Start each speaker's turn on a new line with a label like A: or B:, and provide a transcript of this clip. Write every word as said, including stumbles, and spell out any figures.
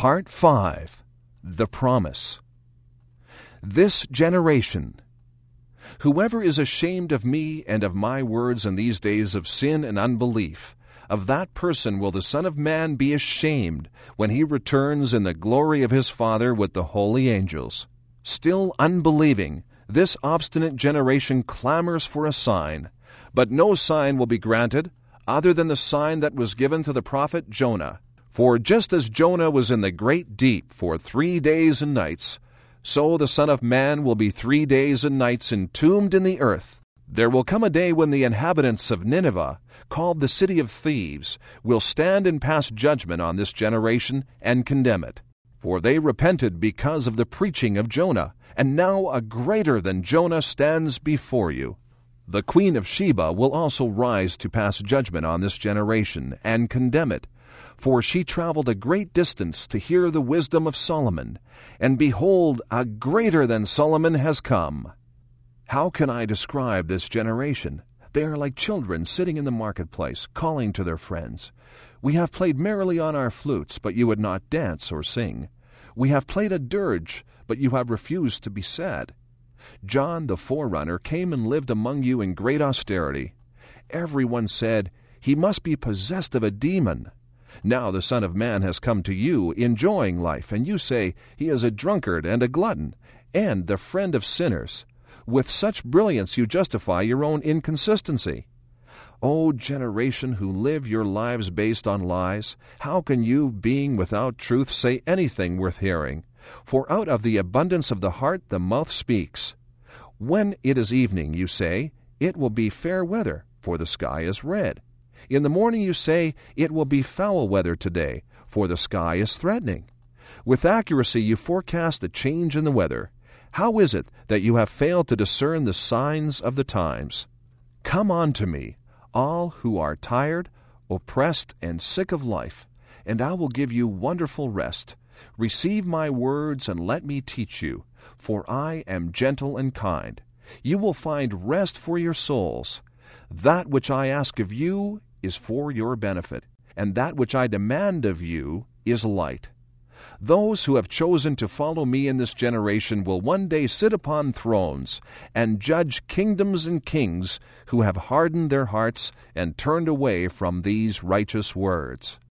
A: Part five. The Promise. This generation. Whoever is ashamed of me and of my words in these days of sin and unbelief, of that person will the Son of Man be ashamed when he returns in the glory of his Father with the holy angels. Still unbelieving, this obstinate generation clamors for a sign, but no sign will be granted other than the sign that was given to the prophet Jonah. For just as Jonah was in the great deep for three days and nights, so the Son of Man will be three days and nights entombed in the earth. There will come a day when the inhabitants of Nineveh, called the city of thieves, will stand and pass judgment on this generation and condemn it. For they repented because of the preaching of Jonah, and now a greater than Jonah stands before you. The Queen of Sheba will also rise to pass judgment on this generation and condemn it. For she traveled a great distance to hear the wisdom of Solomon, and behold, a greater than Solomon has come. How can I describe this generation? They are like children sitting in the marketplace, calling to their friends. We have played merrily on our flutes, but you would not dance or sing. We have played a dirge, but you have refused to be sad. John the forerunner came and lived among you in great austerity. Everyone said, "He must be possessed of a demon." Now the Son of Man has come to you, enjoying life, and you say, "He is a drunkard and a glutton, and the friend of sinners." With such brilliance you justify your own inconsistency. O generation who live your lives based on lies, how can you, being without truth, say anything worth hearing? For out of the abundance of the heart the mouth speaks. When it is evening, you say, "It will be fair weather, for the sky is red." In the morning you say, "It will be foul weather today, for the sky is threatening." With accuracy you forecast a change in the weather. How is it that you have failed to discern the signs of the times? Come unto me, all who are tired, oppressed, and sick of life, and I will give you wonderful rest. Receive my words and let me teach you, for I am gentle and kind. You will find rest for your souls. That which I ask of you is for your benefit, and that which I demand of you is light. Those who have chosen to follow me in this generation will one day sit upon thrones and judge kingdoms and kings who have hardened their hearts and turned away from these righteous words.